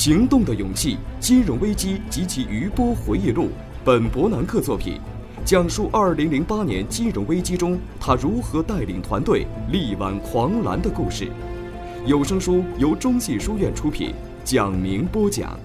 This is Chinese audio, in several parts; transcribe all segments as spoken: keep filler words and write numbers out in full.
行动的勇气：金融危机及其余波回忆录，本伯南克作品，讲述二零零八年金融危机中他如何带领团队力挽狂澜的故事。有声书由中信书院出品，蒋明播讲。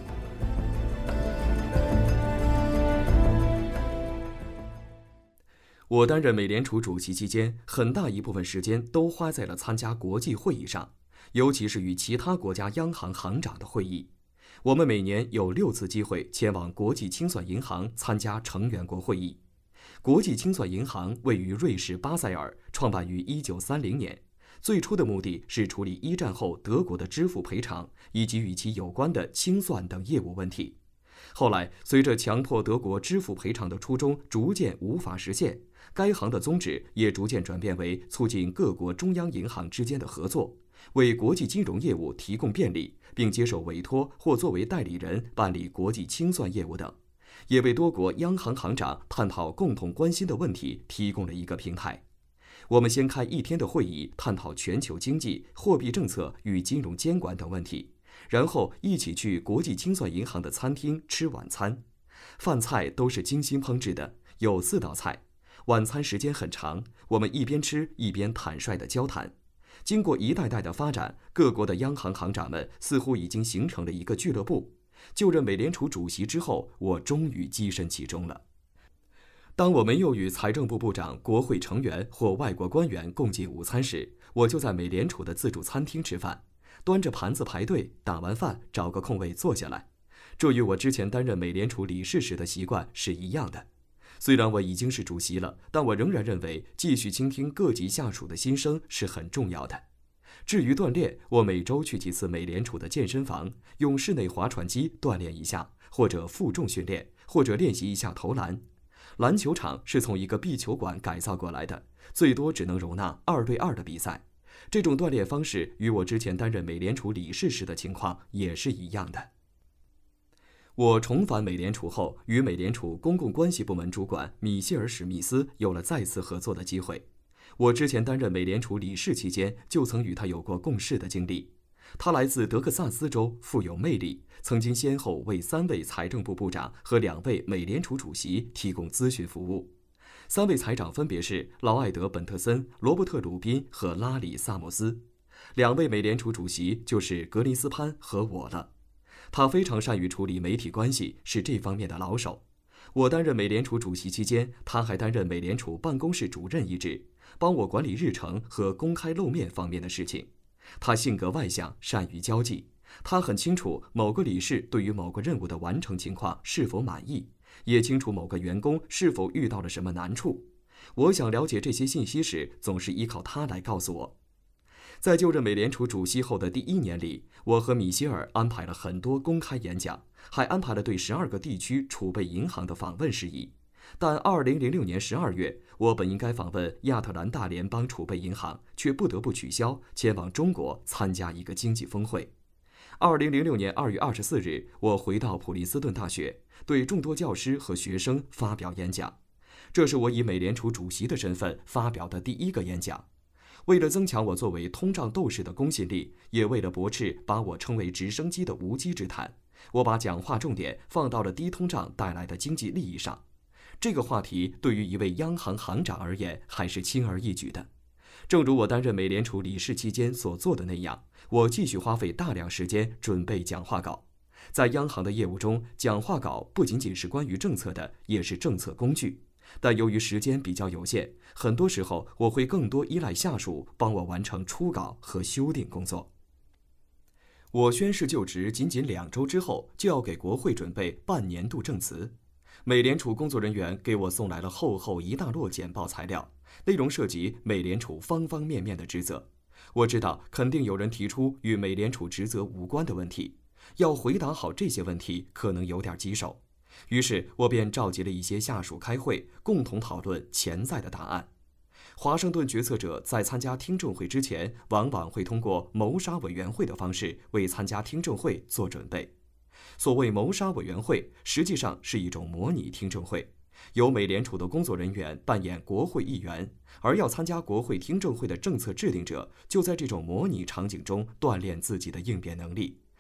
我担任美联储主席期间，很大一部分时间都花在了参加国际会议上，尤其是与其他国家央行行长的会议。我们每年有六次机会前往国际清算银行参加成员国会议。国际清算银行位于瑞士巴塞尔，创办于一九三零年。最初的目的是处理一战后德国的支付赔偿以及与其有关的清算等业务问题。后来，随着强迫德国支付赔偿的初衷逐渐无法实现，该行的宗旨也逐渐转变为促进各国中央银行之间的合作，为国际金融业务提供便利，并接受委托或作为代理人办理国际清算业务等，也为多国央行行长探讨共同关心的问题提供了一个平台。我们先开一天的会议，探讨全球经济、货币政策与金融监管等问题，然后一起去国际清算银行的餐厅吃晚餐。饭菜都是精心烹制的，有四道菜。晚餐时间很长，我们一边吃一边坦率地交谈。经过一代代的发展，各国的央行行长们似乎已经形成了一个俱乐部。就任美联储主席之后，我终于跻身其中了。当我没有与财政部部长、国会成员或外国官员共进午餐时，我就在美联储的自助餐厅吃饭，端着盘子排队，打完饭找个空位坐下来。这与我之前担任美联储理事时的习惯是一样的。虽然我已经是主席了，但我仍然认为继续倾听各级下属的心声是很重要的。至于锻炼，我每周去几次美联储的健身房，用室内划船机锻炼一下，或者负重训练，或者练习一下投篮。篮球场是从一个壁球馆改造过来的，最多只能容纳二对二的比赛。这种锻炼方式与我之前担任美联储理事时的情况也是一样的。我重返美联储后，与美联储公共关系部门主管米歇尔·史密斯有了再次合作的机会。我之前担任美联储理事期间，就曾与他有过共事的经历。他来自德克萨斯州，富有魅力，曾经先后为三位财政部部长和两位美联储主席提供咨询服务。三位财长分别是劳埃德·本特森、罗伯特·鲁宾和拉里·萨默斯。两位美联储主席就是格林斯潘和我了。他非常善于处理媒体关系，是这方面的老手。我担任美联储主席期间，他还担任美联储办公室主任一职，帮我管理日程和公开露面方面的事情。他性格外向，善于交际。他很清楚某个理事对于某个任务的完成情况是否满意，也清楚某个员工是否遇到了什么难处。我想了解这些信息时，总是依靠他来告诉我。在就任美联储主席后的第一年里，我和米歇尔安排了很多公开演讲，还安排了对十二个地区储备银行的访问事宜。但二零零六年十二月，我本应该访问亚特兰大联邦储备银行，却不得不取消，前往中国参加一个经济峰会。二零零六年二月二十四日，我回到普林斯顿大学，对众多教师和学生发表演讲。这是我以美联储主席的身份发表的第一个演讲。为了增强我作为通胀斗士的公信力，也为了驳斥把我称为直升机的无稽之谈，我把讲话重点放到了低通胀带来的经济利益上。这个话题对于一位央行行长而言还是轻而易举的。正如我担任美联储理事期间所做的那样，我继续花费大量时间准备讲话稿。在央行的业务中，讲话稿不仅仅是关于政策的，也是政策工具。但由于时间比较有限，很多时候我会更多依赖下属帮我完成初稿和修订工作。我宣誓就职仅仅两周之后，就要给国会准备半年度证词。美联储工作人员给我送来了厚厚一大摞简报材料，内容涉及美联储方方面面的职责。我知道肯定有人提出与美联储职责无关的问题，要回答好这些问题可能有点棘手。于是我便召集了一些下属开会，共同讨论潜在的答案。华盛顿决策者在参加听证会之前，往往会通过谋杀委员会的方式为参加听证会做准备。所谓谋杀委员会，实际上是一种模拟听证会，由美联储的工作人员扮演国会议员，而要参加国会听证会的政策制定者就在这种模拟场景中锻炼自己的应变能力，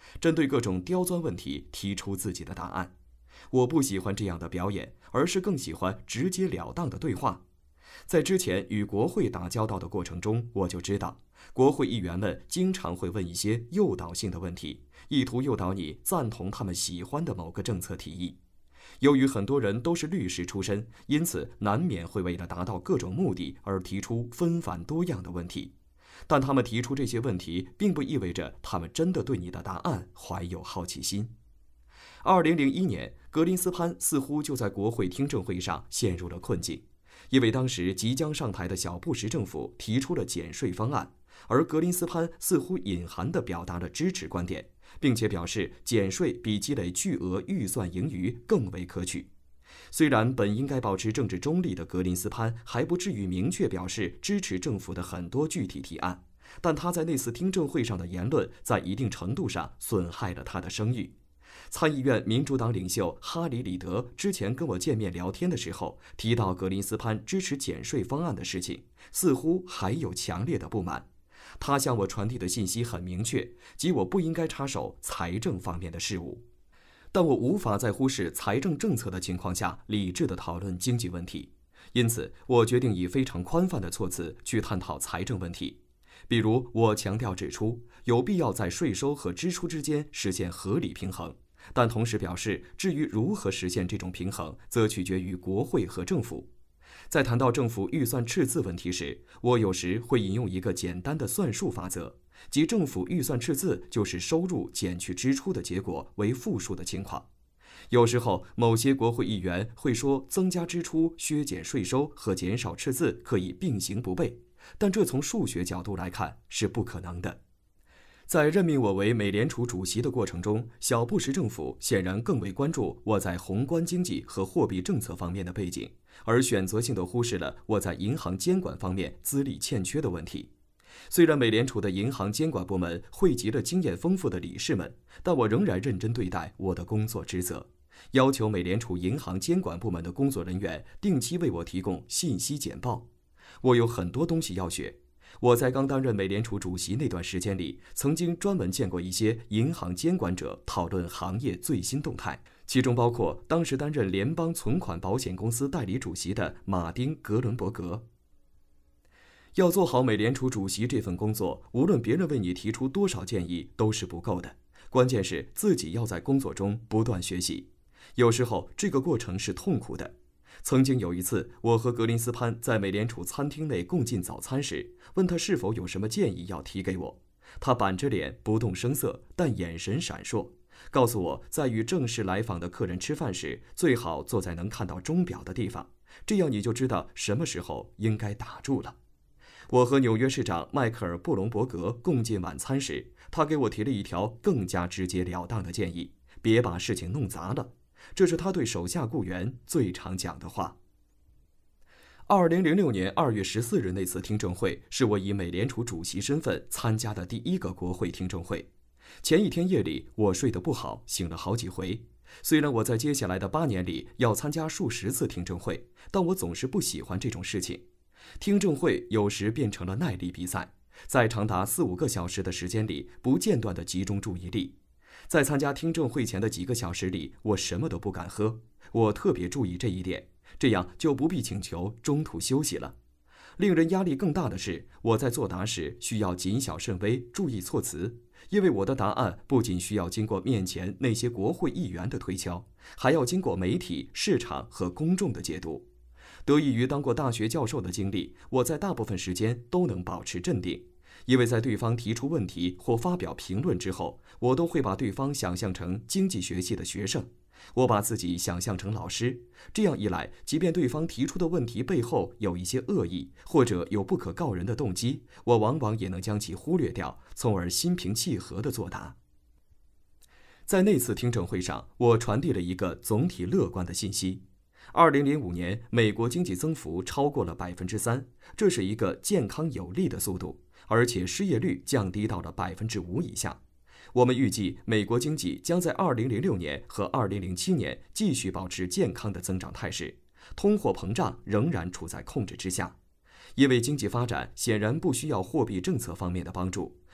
针对各种刁钻问题提出自己的答案。我不喜欢这样的表演，而是更喜欢直截了当的对话。在之前与国会打交道的过程中，我就知道，国会议员们经常会问一些诱导性的问题，意图诱导你赞同他们喜欢的某个政策提议。由于很多人都是律师出身，因此难免会为了达到各种目的而提出纷繁多样的问题。但他们提出这些问题，并不意味着他们真的对你的答案怀有好奇心。二零零一年，格林斯潘似乎就在国会听证会上陷入了困境，因为当时即将上台的小布什政府提出了减税方案，而格林斯潘似乎隐含地表达了支持观点，并且表示减税比积累巨额预算盈余更为可取。虽然本应该保持政治中立的格林斯潘还不至于明确表示支持政府的很多具体提案，但他在那次听证会上的言论在一定程度上损害了他的声誉。参议院民主党领袖哈里·里德之前跟我见面聊天的时候，提到格林斯潘支持减税方案的事情，似乎还有强烈的不满。他向我传递的信息很明确，即我不应该插手财政方面的事务。但我无法在忽视财政政策的情况下理智地讨论经济问题，因此我决定以非常宽泛的措辞去探讨财政问题。比如，我强调指出，有必要在税收和支出之间实现合理平衡，但同时表示，至于如何实现这种平衡，则取决于国会和政府。在谈到政府预算赤字问题时，我有时会引用一个简单的算术法则，即政府预算赤字就是收入减去支出的结果为负数的情况。有时候，某些国会议员会说，增加支出、削减税收和减少赤字可以并行不悖，但这从数学角度来看是不可能的。在任命我为美联储主席的过程中，小布什政府显然更为关注我在宏观经济和货币政策方面的背景，而选择性地忽视了我在银行监管方面资历欠缺的问题。虽然美联储的银行监管部门汇集了经验丰富的理事们，但我仍然认真对待我的工作职责，要求美联储银行监管部门的工作人员定期为我提供信息简报。我有很多东西要学。我在刚担任美联储主席那段时间里，曾经专门见过一些银行监管者讨论行业最新动态，其中包括当时担任联邦存款保险公司代理主席的马丁·格伦伯格。要做好美联储主席这份工作，无论别人为你提出多少建议都是不够的，关键是自己要在工作中不断学习。有时候这个过程是痛苦的。曾经有一次，我和格林斯潘在美联储餐厅内共进早餐时，问他是否有什么建议要提给我。他板着脸，不动声色，但眼神闪烁，告诉我在与正式来访的客人吃饭时，最好坐在能看到钟表的地方，这样你就知道什么时候应该打住了。我和纽约市长迈克尔·布隆伯格共进晚餐时，他给我提了一条更加直截了当的建议：别把事情弄砸了。这是他对手下雇员最常讲的话。二零零六年二月十四日那次听证会是我以美联储主席身份参加的第一个国会听证会。前一天夜里我睡得不好，醒了好几回。虽然我在接下来的八年里要参加数十次听证会，但我总是不喜欢这种事情。听证会有时变成了耐力比赛，在长达四五个小时的时间里不间断地集中注意力。在参加听证会前的几个小时里，我什么都不敢喝，我特别注意这一点，这样就不必请求中途休息了。令人压力更大的是，我在作答时需要谨小慎微，注意措辞，因为我的答案不仅需要经过面前那些国会议员的推敲，还要经过媒体、市场和公众的解读。得益于当过大学教授的经历，我在大部分时间都能保持镇定。因为在对方提出问题或发表评论之后，我都会把对方想象成经济学系的学生，我把自己想象成老师。这样一来，即便对方提出的问题背后有一些恶意，或者有不可告人的动机，我往往也能将其忽略掉，从而心平气和地作答。在那次听证会上，我传递了一个总体乐观的信息。二零零五年，美国经济增幅超过了百分之三，这是一个健康有力的速度。而且失业率降低到了百分之五以下。我们预计美国经济将在二零零六年和二零零七年继续保持健康的增长态势，通货膨胀仍然处在控制之下。因为经济发展显然不需要货币政策方面的帮助，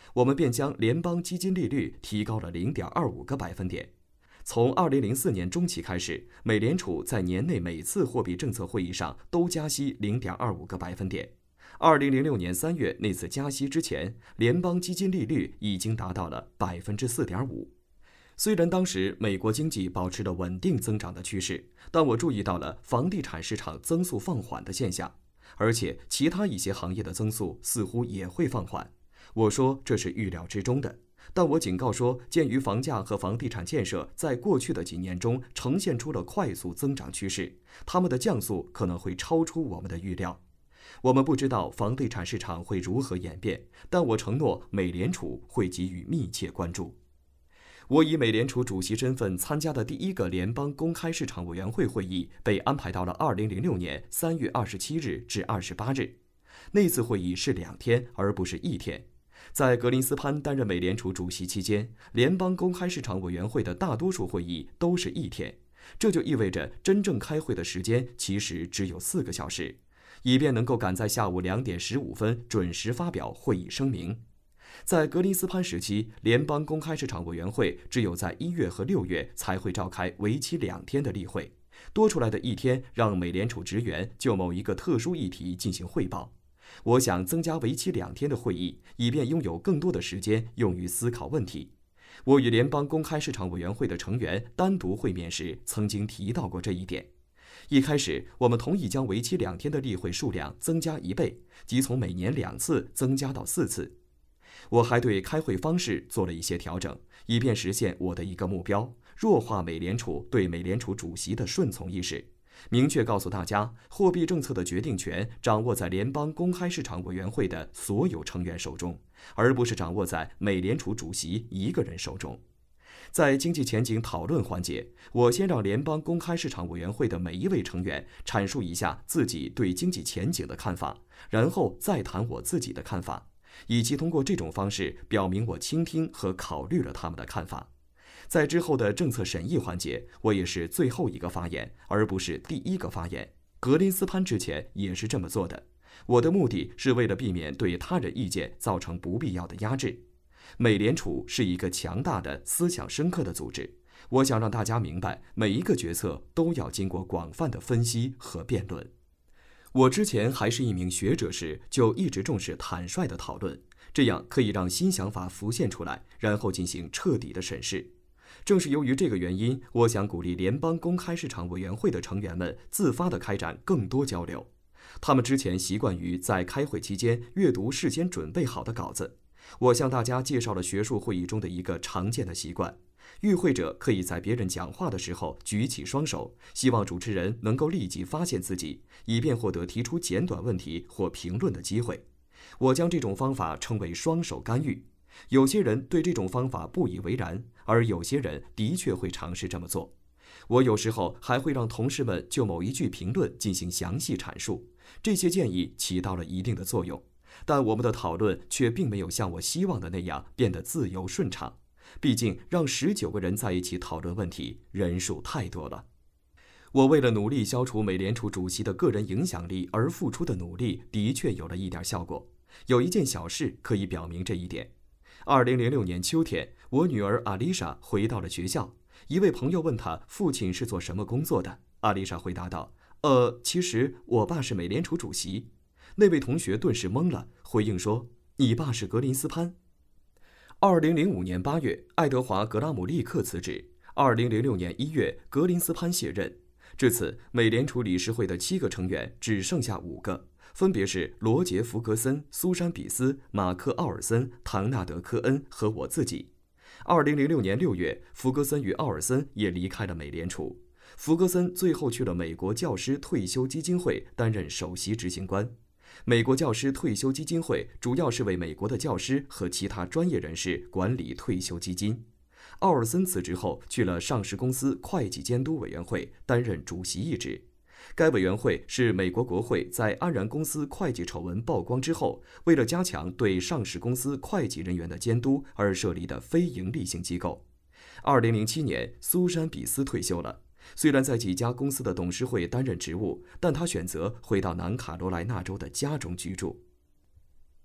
我们便将联邦基金利率提高了 零点二五个百分点。从二零零四年中期开始，美联储在年内每次货币政策会议上都加息 零点二五个百分点。二零零六年三月那次加息之前，联邦基金利率已经达到了 百分之四点五。虽然当时美国经济保持了稳定增长的趋势，但我注意到了房地产市场增速放缓的现象，而且其他一些行业的增速似乎也会放缓。我说这是预料之中的，但我警告说，鉴于房价和房地产建设在过去的几年中呈现出了快速增长趋势，它们的降速可能会超出我们的预料。我们不知道房地产市场会如何演变，但我承诺美联储会给予密切关注。我以美联储主席身份参加的第一个联邦公开市场委员会会议被安排到了二零零六年三月二十七日至二十八日。那次会议是两天，而不是一天。在格林斯潘担任美联储主席期间，联邦公开市场委员会的大多数会议都是一天，这就意味着真正开会的时间其实只有四个小时，以便能够赶在下午两点十五分准时发表会议声明。在格林斯潘时期，联邦公开市场委员会只有在一月和六月才会召开为期两天的例会，多出来的一天让美联储职员就某一个特殊议题进行汇报。我想增加为期两天的会议，以便拥有更多的时间用于思考问题。我与联邦公开市场委员会的成员单独会面时曾经提到过这一点。一开始，我们同意将为期两天的例会数量增加一倍，即从每年两次增加到四次。我还对开会方式做了一些调整，以便实现我的一个目标：弱化美联储对美联储主席的顺从意识。明确告诉大家，货币政策的决定权掌握在联邦公开市场委员会的所有成员手中，而不是掌握在美联储主席一个人手中。在经济前景讨论环节，我先让联邦公开市场委员会的每一位成员阐述一下自己对经济前景的看法，然后再谈我自己的看法，以及通过这种方式表明我倾听和考虑了他们的看法。在之后的政策审议环节，我也是最后一个发言，而不是第一个发言。格林斯潘之前也是这么做的。我的目的是为了避免对他人意见造成不必要的压制。美联储是一个强大的、思想深刻的组织。我想让大家明白，每一个决策都要经过广泛的分析和辩论。我之前还是一名学者时，就一直重视坦率的讨论，这样可以让新想法浮现出来，然后进行彻底的审视。正是由于这个原因，我想鼓励联邦公开市场委员会的成员们自发地开展更多交流。他们之前习惯于在开会期间阅读事先准备好的稿子。我向大家介绍了学术会议中的一个常见的习惯：与会者可以在别人讲话的时候举起双手，希望主持人能够立即发现自己，以便获得提出简短问题或评论的机会。我将这种方法称为双手干预。有些人对这种方法不以为然，而有些人的确会尝试这么做。我有时候还会让同事们就某一句评论进行详细阐述，这些建议起到了一定的作用，但我们的讨论却并没有像我希望的那样变得自由顺畅。毕竟让十九个人在一起讨论问题，人数太多了。我为了努力消除美联储主席的个人影响力而付出的努力，的确有了一点效果。有一件小事可以表明这一点。二零零六年秋天，我女儿阿丽莎回到了学校。一位朋友问她父亲是做什么工作的。阿丽莎回答道：呃，其实我爸是美联储主席。那位同学顿时懵了，回应说：你爸是格林斯潘。二零零五年八月，爱德华·格拉姆立刻辞职。二零零六年一月，格林斯潘卸任。至此，美联储理事会的七个成员只剩下五个，分别是罗杰·弗格森、苏珊·比斯、马克·奥尔森、唐纳德·科恩和我自己。二零零六年六月，弗格森与奥尔森也离开了美联储。弗格森最后去了美国教师退休基金会担任首席执行官。美国教师退休基金会主要是为美国的教师和其他专业人士管理退休基金。奥尔森辞职后去了上市公司会计监督委员会担任主席一职。该委员会是美国国会在安然公司会计丑闻曝光之后，为了加强对上市公司会计人员的监督而设立的非营利性机构。二零零七年，苏珊·比斯退休了。虽然在几家公司的董事会担任职务，但他选择回到南卡罗来纳州的家中居住。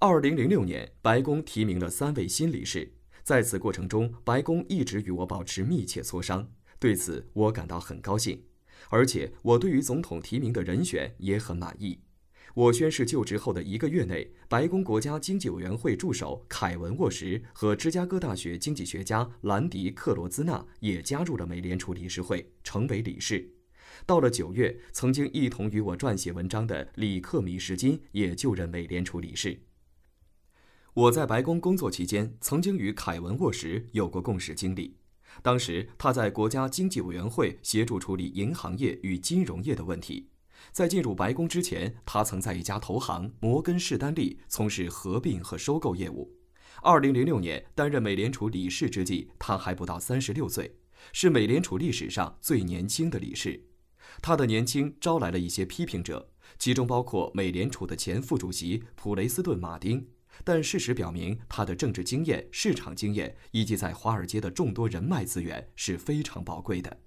二零零六年，白宫提名了三位新理事，在此过程中，白宫一直与我保持密切磋商，对此我感到很高兴，而且我对于总统提名的人选也很满意。我宣誓就职后的一个月内，白宫国家经济委员会助手凯文·沃什和芝加哥大学经济学家兰迪·克罗兹纳也加入了美联储理事会，成为理事。到了九月，曾经一同与我撰写文章的里克·米什金也就任美联储理事。我在白宫工作期间，曾经与凯文·沃什有过共事经历。当时他在国家经济委员会协助处理银行业与金融业的问题。在进入白宫之前，他曾在一家投行摩根士丹利从事合并和收购业务。二零零六年担任美联储理事之际，他还不到三十六岁，是美联储历史上最年轻的理事。他的年轻招来了一些批评者，其中包括美联储的前副主席普雷斯顿·马丁。但事实表明，他的政治经验、市场经验以及在华尔街的众多人脉资源是非常宝贵的。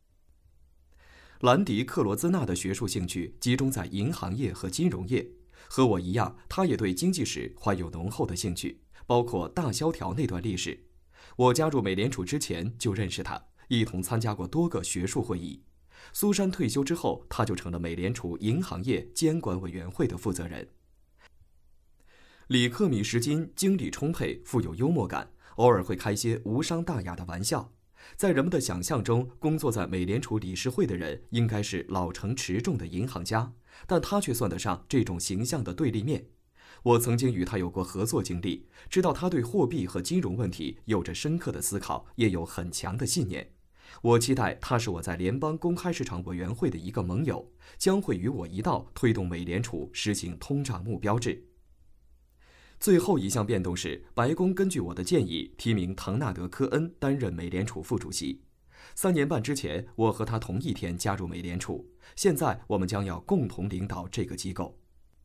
兰迪·克罗兹纳的学术兴趣集中在银行业和金融业，和我一样，他也对经济史怀有浓厚的兴趣，包括大萧条那段历史。我加入美联储之前就认识他，一同参加过多个学术会议。苏珊退休之后，他就成了美联储银行业监管委员会的负责人。里克·米什金精力充沛，富有幽默感，偶尔会开些无伤大雅的玩笑。在人们的想象中，工作在美联储理事会的人应该是老成持重的银行家，但他却算得上这种形象的对立面。我曾经与他有过合作经历，知道他对货币和金融问题有着深刻的思考，也有很强的信念。我期待他是我在联邦公开市场委员会的一个盟友，将会与我一道推动美联储实行通胀目标制。最后一项变动是，白宫根据我的建议提名唐纳德·科恩担任美联储副主席。三年半之前，我和他同一天加入美联储，现在我们将要共同领导这个机构。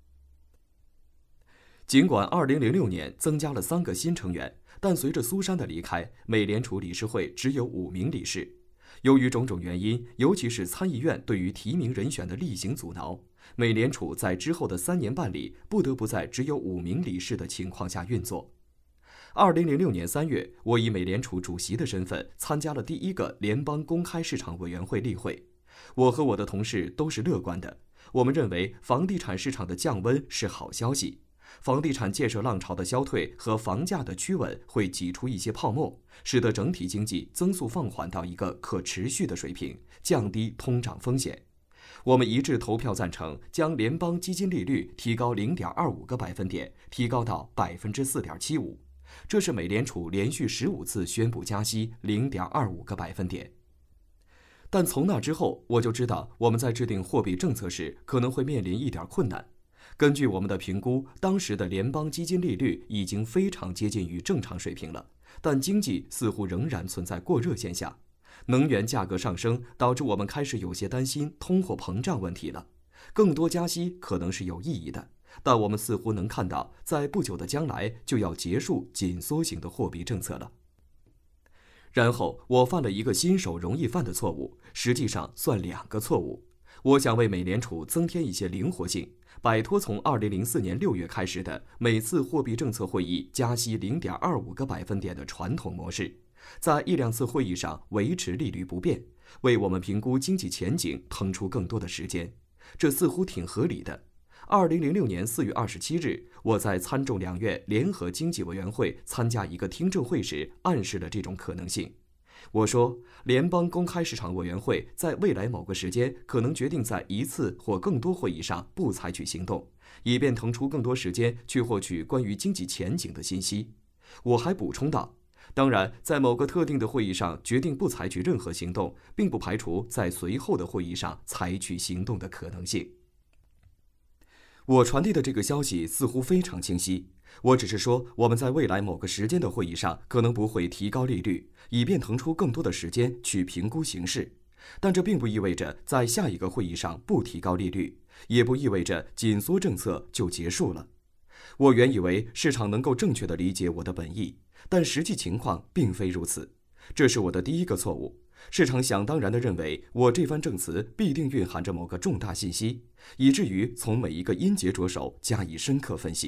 尽管二零零六年增加了三个新成员，但随着苏珊的离开，美联储理事会只有五名理事。由于种种原因，尤其是参议院对于提名人选的例行阻挠，美联储在之后的三年半里不得不在只有五名理事的情况下运作。二零零六年三月，我以美联储主席的身份参加了第一个联邦公开市场委员会例会。我和我的同事都是乐观的，我们认为房地产市场的降温是好消息。房地产建设浪潮的消退和房价的趋稳会挤出一些泡沫，使得整体经济增速放缓到一个可持续的水平，降低通胀风险。我们一致投票赞成将联邦基金利率提高 零点二五 个百分点，提高到 百分之四点七五。这是美联储连续十五次宣布加息 零点二五 个百分点。但从那之后，我就知道我们在制定货币政策时可能会面临一点困难。根据我们的评估，当时的联邦基金利率已经非常接近于正常水平了，但经济似乎仍然存在过热现象。能源价格上升导致我们开始有些担心通货膨胀问题了。更多加息可能是有意义的，但我们似乎能看到，在不久的将来就要结束紧缩型的货币政策了。然后我犯了一个新手容易犯的错误，实际上算两个错误。我想为美联储增添一些灵活性，摆脱从二零零四年六月开始的每次货币政策会议加息 零点二五 个百分点的传统模式，在一两次会议上维持利率不变，为我们评估经济前景腾出更多的时间。这似乎挺合理的。二零零六年四月二十七日，我在参众两院联合经济委员会参加一个听证会时，暗示了这种可能性。我说，联邦公开市场委员会在未来某个时间可能决定在一次或更多会议上不采取行动，以便腾出更多时间去获取关于经济前景的信息。我还补充道，当然，在某个特定的会议上决定不采取任何行动，并不排除在随后的会议上采取行动的可能性。我传递的这个消息似乎非常清晰，我只是说我们在未来某个时间的会议上可能不会提高利率，以便腾出更多的时间去评估形势。但这并不意味着在下一个会议上不提高利率，也不意味着紧缩政策就结束了。我原以为市场能够正确地理解我的本意，但实际情况并非如此。这是我的第一个错误。市场想当然地认为我这番证词必定蕴含着某个重大信息，以至于从每一个音节着手加以深刻分析。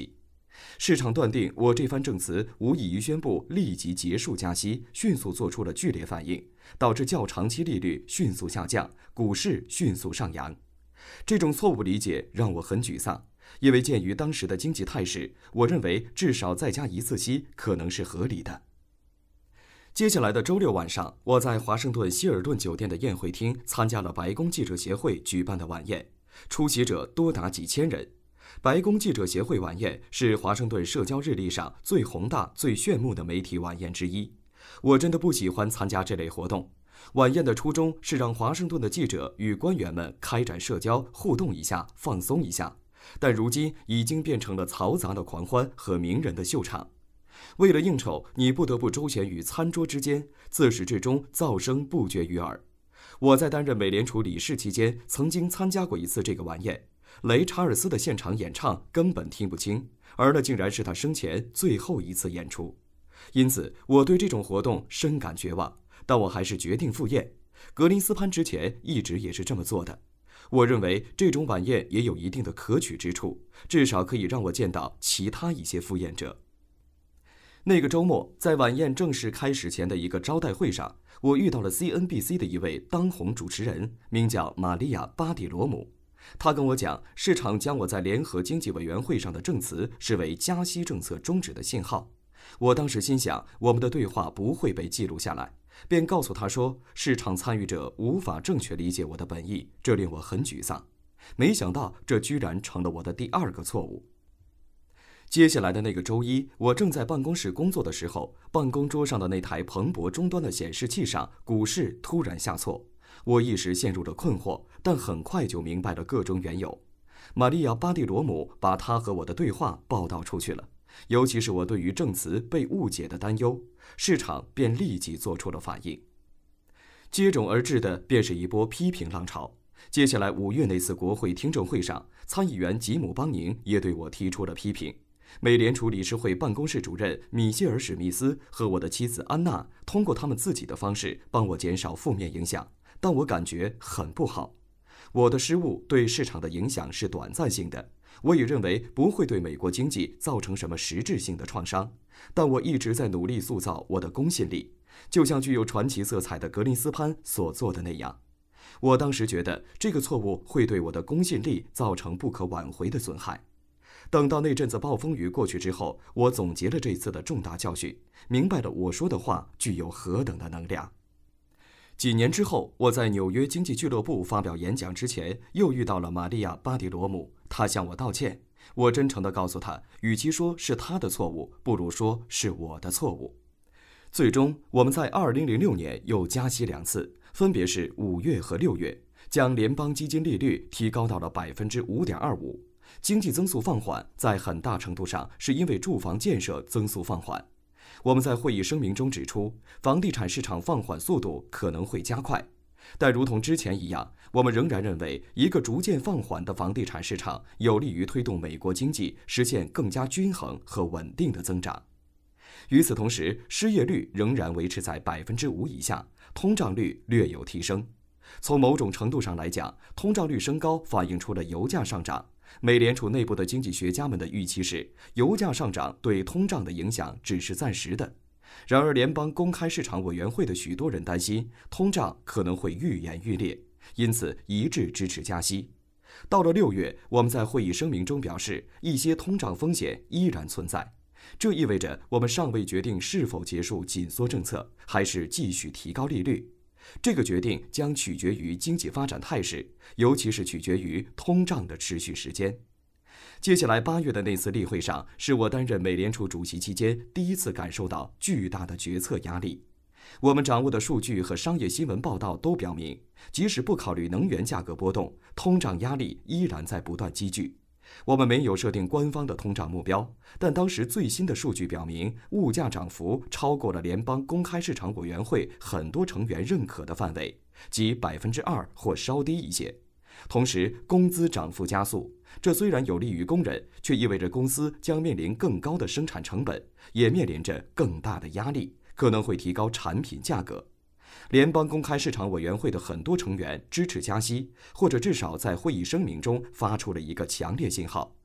市场断定我这番证词无异于宣布立即结束加息，迅速做出了剧烈反应，导致较长期利率迅速下降，股市迅速上扬。这种错误理解让我很沮丧，因为鉴于当时的经济态势，我认为至少再加一次息可能是合理的。接下来的周六晚上，我在华盛顿希尔顿酒店的宴会厅参加了白宫记者协会举办的晚宴，出席者多达几千人。白宫记者协会晚宴是华盛顿社交日历上最宏大、最炫目的媒体晚宴之一。我真的不喜欢参加这类活动。晚宴的初衷是让华盛顿的记者与官员们开展社交互动一下，放松一下，但如今已经变成了嘈杂的狂欢和名人的秀场。为了应酬，你不得不周旋于餐桌之间，自始至终噪声不绝于耳。我在担任美联储理事期间，曾经参加过一次这个晚宴。雷查尔斯的现场演唱根本听不清，而那竟然是他生前最后一次演出。因此，我对这种活动深感绝望，但我还是决定赴宴。格林斯潘之前一直也是这么做的。我认为这种晚宴也有一定的可取之处，至少可以让我见到其他一些赴宴者。那个周末，在晚宴正式开始前的一个招待会上，我遇到了 C N B C 的一位当红主持人，名叫玛利亚·巴蒂罗姆。他跟我讲，市场将我在联合经济委员会上的证词视为加息政策终止的信号。我当时心想，我们的对话不会被记录下来，便告诉他说，市场参与者无法正确理解我的本意，这令我很沮丧。没想到，这居然成了我的第二个错误。接下来的那个周一，我正在办公室工作的时候，办公桌上的那台彭博终端的显示器上，股市突然下挫。我一时陷入了困惑，但很快就明白了个中缘由。玛利亚·巴蒂罗姆把他和我的对话报道出去了，尤其是我对于证词被误解的担忧，市场便立即做出了反应。接踵而至的便是一波批评浪潮。接下来五月那次国会听证会上，参议员吉姆·邦宁也对我提出了批评。美联储理事会办公室主任米歇尔·史密斯和我的妻子安娜通过他们自己的方式帮我减少负面影响，但我感觉很不好。我的失误对市场的影响是短暂性的，我也认为不会对美国经济造成什么实质性的创伤，但我一直在努力塑造我的公信力，就像具有传奇色彩的格林斯潘所做的那样。我当时觉得这个错误会对我的公信力造成不可挽回的损害。等到那阵子暴风雨过去之后，我总结了这次的重大教训，明白了我说的话具有何等的能量。几年之后，我在纽约经济俱乐部发表演讲之前，又遇到了玛利亚·巴蒂罗姆。她向我道歉，我真诚地告诉她，与其说是她的错误，不如说是我的错误。最终，我们在二零零六年又加息两次，分别是五月和六月，将联邦基金利率提高到了百分之五点二五。经济增速放缓，在很大程度上是因为住房建设增速放缓。我们在会议声明中指出，房地产市场放缓速度可能会加快，但如同之前一样，我们仍然认为一个逐渐放缓的房地产市场有利于推动美国经济实现更加均衡和稳定的增长。与此同时，失业率仍然维持在百分之五以下，通胀率略有提升。从某种程度上来讲，通胀率升高反映出了油价上涨。美联储内部的经济学家们的预期是，油价上涨对通胀的影响只是暂时的。然而，联邦公开市场委员会的许多人担心通胀可能会愈演愈烈，因此一致支持加息。到了六月，我们在会议声明中表示，一些通胀风险依然存在。这意味着我们尚未决定是否结束紧缩政策，还是继续提高利率。这个决定将取决于经济发展态势，尤其是取决于通胀的持续时间。接下来八月的那次例会上，是我担任美联储主席期间第一次感受到巨大的决策压力。我们掌握的数据和商业新闻报道都表明，即使不考虑能源价格波动，通胀压力依然在不断积聚。我们没有设定官方的通胀目标，但当时最新的数据表明，物价涨幅超过了联邦公开市场委员会很多成员认可的范围，即百分之二或稍低一些。同时，工资涨幅加速，这虽然有利于工人，却意味着公司将面临更高的生产成本，也面临着更大的压力，可能会提高产品价格。联邦公开市场委员会的很多成员支持加息，或者至少在会议声明中发出了一个强烈信号，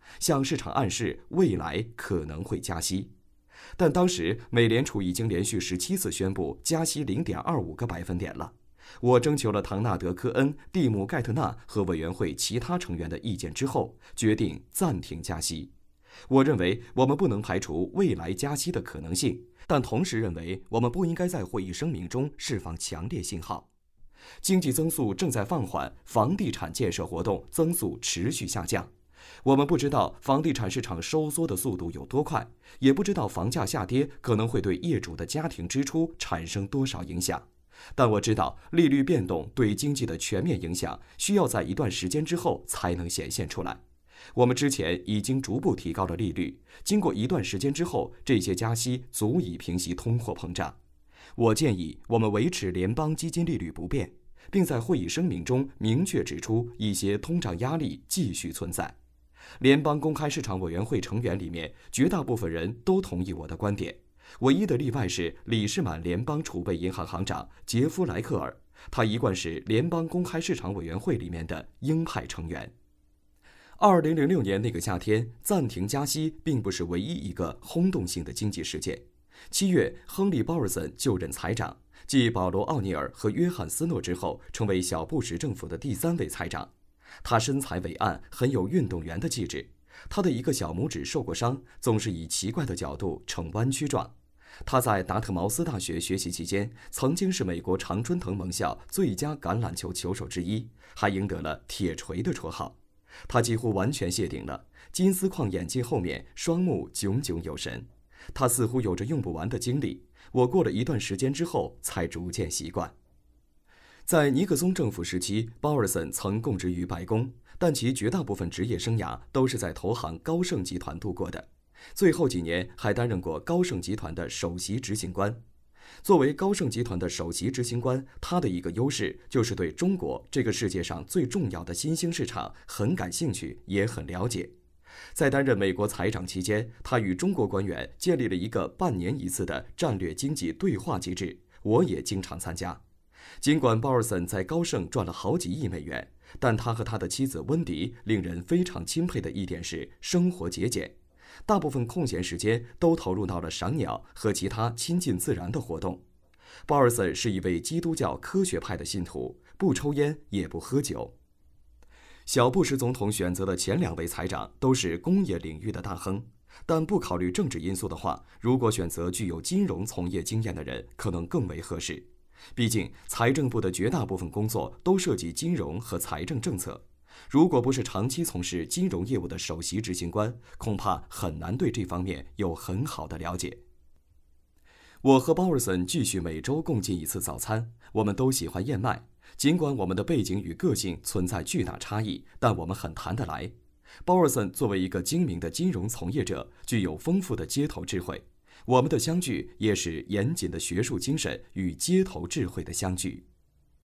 向市场暗示未来可能会加息。但当时美联储已经连续十七次宣布加息 零点二五 个百分点了。我征求了唐纳德·科恩、蒂姆·盖特纳和委员会其他成员的意见之后，决定暂停加息。我认为我们不能排除未来加息的可能性，但同时认为我们不应该在会议声明中释放强烈信号。经济增速正在放缓，房地产建设活动增速持续下降。我们不知道房地产市场收缩的速度有多快，也不知道房价下跌可能会对业主的家庭支出产生多少影响。但我知道利率变动对经济的全面影响需要在一段时间之后才能显现出来。我们之前已经逐步提高了利率，经过一段时间之后，这些加息足以平息通货膨胀。我建议我们维持联邦基金利率不变，并在会议声明中明确指出一些通胀压力继续存在。联邦公开市场委员会成员里面，绝大部分人都同意我的观点。唯一的例外是里士满联邦储备银行行长杰夫·莱克尔，他一贯是联邦公开市场委员会里面的鹰派成员。二零零六年那个夏天，暂停加息并不是唯一一个轰动性的经济事件。七月，亨利·鲍尔森就任财长，继保罗·奥尼尔和约翰·斯诺之后，成为小布什政府的第三位财长。他身材伟岸，很有运动员的气质。他的一个小拇指受过伤，总是以奇怪的角度呈弯曲状。他在达特茅斯大学学习期间，曾经是美国常春藤盟校最佳橄榄球球手之一，还赢得了“铁锤”的绰号。他几乎完全谢顶了，金丝框眼镜后面双目炯炯有神。他似乎有着用不完的精力，我过了一段时间之后才逐渐习惯。在尼克松政府时期，鲍尔森曾供职于白宫，但其绝大部分职业生涯都是在投行高盛集团度过的，最后几年还担任过高盛集团的首席执行官。作为高盛集团的首席执行官，他的一个优势就是对中国这个世界上最重要的新兴市场很感兴趣，也很了解。在担任美国财长期间，他与中国官员建立了一个半年一次的战略经济对话机制，我也经常参加。尽管鲍尔森在高盛赚了好几亿美元，但他和他的妻子温迪令人非常钦佩的一点是生活节俭，大部分空闲时间都投入到了赏鸟和其他亲近自然的活动。鲍尔森是一位基督教科学派的信徒，不抽烟也不喝酒。小布什总统选择的前两位财长都是工业领域的大亨，但不考虑政治因素的话，如果选择具有金融从业经验的人，可能更为合适。毕竟，财政部的绝大部分工作都涉及金融和财政政策。如果不是长期从事金融业务的首席执行官，恐怕很难对这方面有很好的了解。我和鲍尔森继续每周共进一次早餐，我们都喜欢燕麦。尽管我们的背景与个性存在巨大差异，但我们很谈得来。鲍尔森作为一个精明的金融从业者，具有丰富的街头智慧。我们的相聚也是严谨的学术精神与街头智慧的相聚。